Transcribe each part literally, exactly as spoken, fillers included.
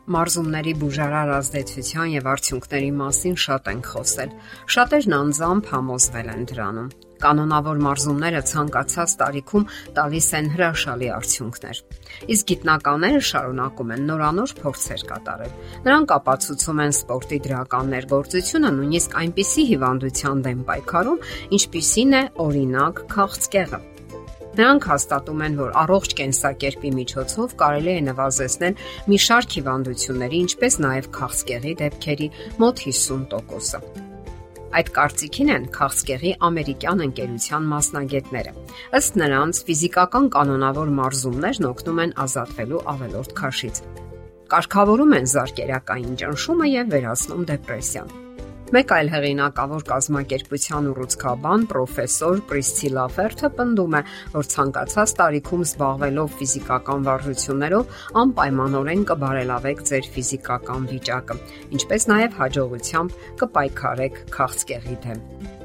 Մարզումների բուժարար ազդեցության եւ արդյունքների մասին շատ ենք խոսել։ Շատերն անձամբ համոզվել են դրանում։ Կանոնավոր մարզումները ցանկացած տարիքում տալիս են հրաշալի արդյունքներ։ Իսկ գիտնականները շարունակում են նորանոր փորձեր կատարել։ Նրանք ապացուցում են սպորտի դրական ներգործությունը նույնիսկ այնպիսի հիվանդության դեմ պայքարում, ինչպիսին է օրինակ քաղցկեղը։ Նրանք հաստատում են, որ առողջ կենսակերպի միջոցով կարելի է նվազեցնել մի շարք հիվանդությունների, ինչպես նաև քաղցկեղի դեպքերի մոտ հիսուն տոկոսը։ Այդ կարծիքին են քաղցկեղի ամերիկյան ընկերության մասնագետները։ Ըստ նրանց, ֆիզիկական կանոնավոր մարզումներն օգնում են ազատվելու ավելորդ քաշից, կարգավորում են զարկերակային ճնշումը եւ վերացնում դեպրեսիան։ Մեկ այլ հեղինակավոր կազմակերպության ուռուցքաբան պրոֆեսոր Պրիսցիլա Ֆերթը պնդում է, որ ցանկացած տարիքում զբաղվելով ֆիզիկական վարժություններով անպայմանորեն կբարելավեք ձեր ֆիզիկական վիճակը, ինչպես նաև հաջողությամբ կպայքարեք քաղցկեղի դեմ։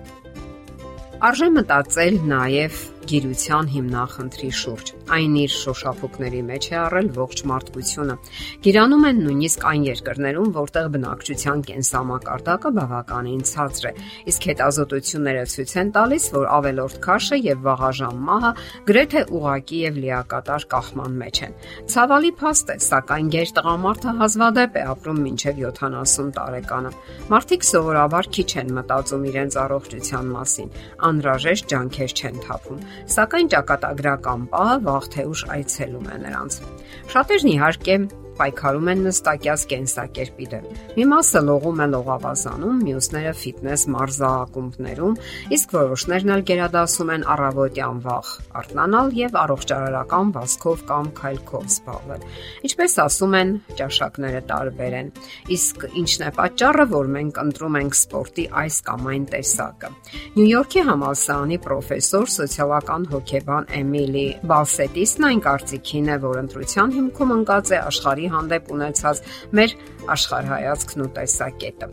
Արժե մտածել նաև գիրության հիմնախնդրի շուրջ։ Այն իր շոշափուկների մեջ է առել ողջ մարդկությունը։ Գիրանում են նույնիսկ այն երկրներում, որտեղ բնակչության կենսամակարդակը բավականին ցածր է, իսկ հետազոտությունները ցույց են տալիս, որ ավելորդ քաշը եւ վաղաժամ մահը գրեթե ուղղակի եւ լիակատար կախման մեջ են։ Ցավալի փաստ է, սակայն գեր տղամարդը հազվադեպ է ապրում մինչեւ յոթանասուն տարեկանը։ Մարդիկ սովորաբար քիչ են մտածում իրենց առողջության մասին, անհրաժեշտ ջանքեր չեն թափում, սակայն ճակատագրական պահը վաղ թե ուշ այցելում է նրանց։ Շատերն իհարկե պայքարում են նստակյաց կենսակերպի դեմ։ Մի մասը լողում է լողավազանում, մյուսները ֆիթնես մարզաակումբներում, իսկ որոշներն էլ գերադասում են առավոտյան վաղ արթնանալ եւ առողջարարական վազքով կամ քայլքով զբաղվել։ Ինչպես ասում են, ճաշակները տարբեր են։ Իսկ ինչն է պատճառը, որ մենք ընտրում ենք սպորտի այս կամ այն տեսակը։ Նյու Յորքի համալսարանի պրոֆեսոր, սոցիալական հոգեբան Էմիլի Բալսետիսն այն կարծիքին է, որ ընտրության հիմքում ընկած է աշխարհի հանդեպ ունեցած մեր աշխարհայացքն ու տեսակետը։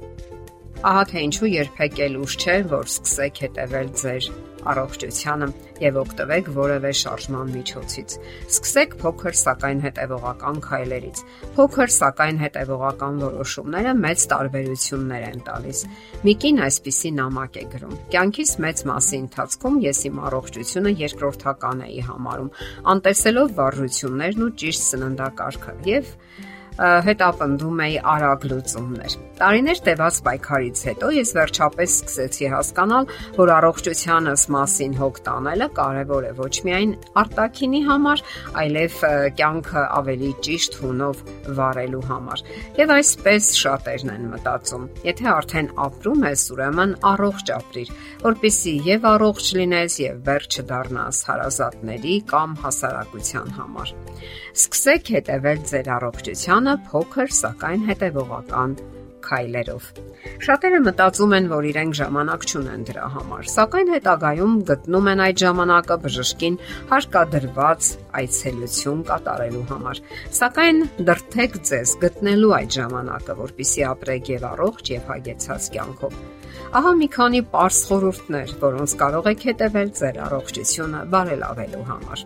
Ահա թե ինչու երբեք էլ ուշ չէ, որ սկսեք հետևել ձեր առողջությանը եւ օգտվեք որևէ շարժման միջոցից։ Սկսեք փոքր, սակայն հետևողական քայլերից։ Փոքր, սակայն հետևողական որոշումները մեծ տարբերություններ են տալիս։ Մի կին այսպիսի նամակ է գրում. «Կյանքիս մեծ մասի ընթացքում ես իմ առողջությունը երկրորդական էի համարում, անտեսելով վարժություններն ու ճիշտ սննդակարգը եւ հետապնդում էի արագ լուծումներ։ Տարիներ տևած պայքարից հետո ես վերջապես սկսեցի հասկանալ, որ առողջությանս մասին հոգ տանելը կարևոր է ոչ միայն արտաքինի համար, այլև կյանքը ավելի ճիշտ հունով վարելու համար։ Եվ այսպես շատերն են մտածում. եթե արդեն ապրում ես, ուրեմն առողջ ապրիր, որպեսզի եւ առողջ լինես եւ վերջ չդառնաս հարազատների կամ հասարակության համար։ Սկսեք հետևել ձեր առողջությանը փոքր, սակայն հետևողական քայլերով։ Շատերը մտածում են, որ իրենք ժամանակ չունեն դրա համար, սակայն հետագայում գտնում են այդ ժամանակը բժշկին հարկադրված այցելություն կատարելու համար։ Սակայն դրդեք ձեզ գտնելու այդ ժամանակը, որպեսզի ապրեք եւ առողջ եւ հագեցած կյանքով։ Ահա մի քանի պարզ խորհուրդներ, որոնց կարող եք հետևել ձեր առողջությունը բարելավելու համար։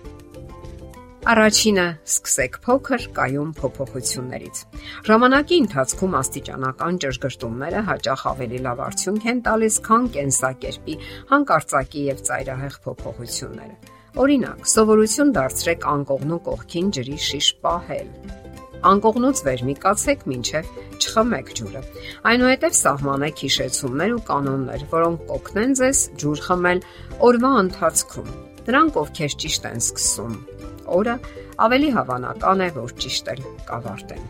Առաջինը՝ սկսեք փոքր կայուն փոփոխություններից։ Ժամանակի ընթացքում աստիճանական ճշգրտումները հաճախ ավելի լավ արդյունք են տալիս, քան կենսակերպի հանկարծակի եւ ծայրահեղ փոփոխությունները։ Օրինակ, սովորություն դարձրեք անկողնու կողքին ջրի շիշ պահել։ Անկողնուց վեր մի կացեք, մինչև չխմեք ջուրը։ Այնուհետև սահմանեք հիշեցումներ ու կանոններ, որոնք կօգնեն ձեզ ջուր խմել օրվա ընթացքում։ Նրանք, ովքեր ճիշտ են սկսում օրը, ավելի հավանական է, որ ճիշտ էլ կավարտեն։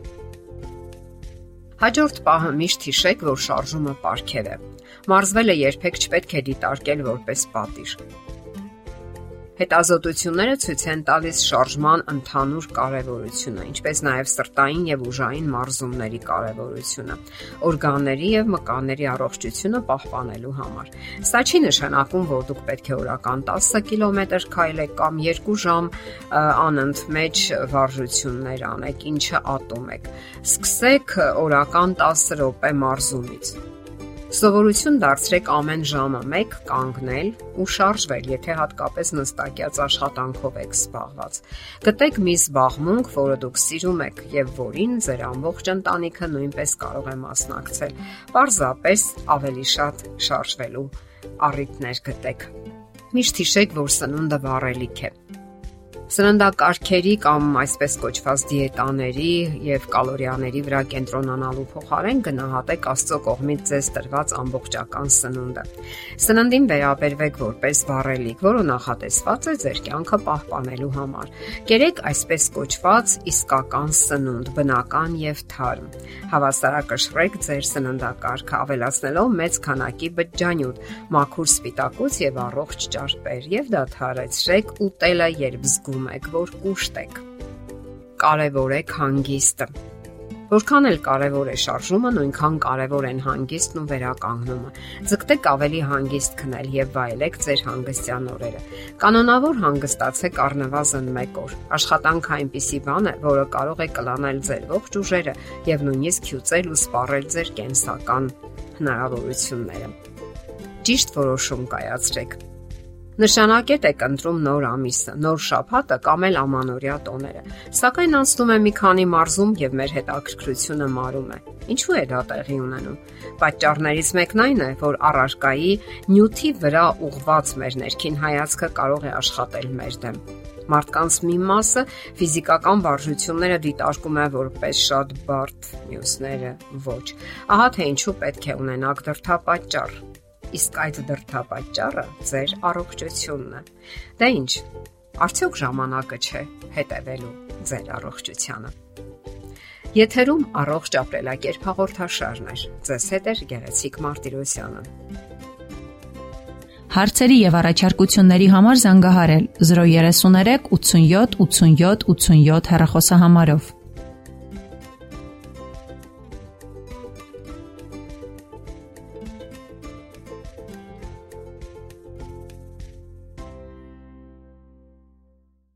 Հաջորդ պահը միշտ հիշեք, որ շարժումը պարգև է։ Մարզվելը երբեք չպետք է դիտարկել որպես պատիժ։ Հետազոտությունները ցույց են տալիս շարժման ընդհանուր կարևորությունը, ինչպես նաև սրտային եւ ուժային մարզումների կարևորությունը, օրգանների եւ մկանների առողջությունը պահպանելու համար։ Սա չի նշանակում, որ դուք պետք է օրական տասը կիլոմետր քայլեք կամ երկու ժամ անընդմեջ վարժություններ անեք, ինչը ատում եք։ Սկսեք օրական տասը րոպե մարզումից։ Սովորություն դարձրեք ամեն ժամը մեկ կանգնել ու շարժվել, եթե հատկապես նստակյաց աշխատանքով եք զբաղված։ Գտեք մի զբաղմունք, որը դուք սիրում եք եւ որին ձեր ամբողջ ընտանիքը նույնպես կարող է մասնակցել։ Պարզապես ավելի շատ շարժվելու առիթներ գտեք։ Միշտ հիշեք, որ սնունդը վառելիք է։ Սննդակարգերի կամ այսպես կոչված դիետաների եւ կալորիաների վրա կենտրոնանալու փոխարեն գնահատեք Աստծո կողմից ձեզ տրված ամբողջական սնունդը։ Սննդին վերաբերվեք որպես վառելիք, որը նախատեսված է ձեր կյանքը պահպանելու համար։ Կերեք այսպես կոչված իսկական սնունդ, բնական եւ թարմ։ Հավասարակշռեք ձեր սննդակարգը, ավելացնելով մեծ քանակի բջջանյութ, մաքուր սպիտակուց եւ առողջ ճարպեր եւ դադարեցրեք ուտելը, երբ զգում եք, որ կուշտ եք։ Կարևորեք հանգիստը։ Որքան էլ կարևոր է շարժումը, նույնքան կարևոր են հանգիստն ու վերականգնումը։ Ձգտեք ավելի հանգիստ քնել եւ վայելեք ձեր հանգստյան օրերը։ Կանոնավոր հանգստացեք առնվազն մեկ օր։ Աշխատանքը այնպիսի բան է, որը կարող է կլանել ձեր ողջ ուժերը եւ նույնիսկ հյուծել ու սպառել ձեր կենսական հնարավորությունները։ Ճիշտ որոշում կայացրեք։ Նշանակետ եք ընտրում նոր ամիսը, նոր շաբաթը կամ էլ ամանորյա տոները։ Սակայն անցնում է մի քանի մարզում եւ մեր հետաքրքրությունը մարում է։ Ինչու է դա տեղի ունենում։ Պատճառներից մեկն այն է, որ առարկայի նյութի վրա ուղղված մեր ներքին հայացքը կարող է աշխատել մեր դեմ։ Մարդկանց մի մասը ֆիզիկական վարժությունները դիտարկում է որպես շատ բարդ, մյուսները ոչ։ Ահա թե ինչու պետք է ունենաք դրդապատճառ։ Իսկ այդ դրդապատճառը ձեր առողջությունն է։ Դե ինչ, արդյոք ժամանակը չէ հետևելու ձեր առողջությանը։ Եթերում առողջ ապրելակերպ հաղորդաշարն է։ Ձեզ հետ է Գեղեցիկ Մարտիրոսյանը։ Հարցերի եւ առաջարկությունների համար զանգահարել զրո երեք երեք ութսունյոթ ութսունյոթ ութսունյոթ հեռախոսահամարով։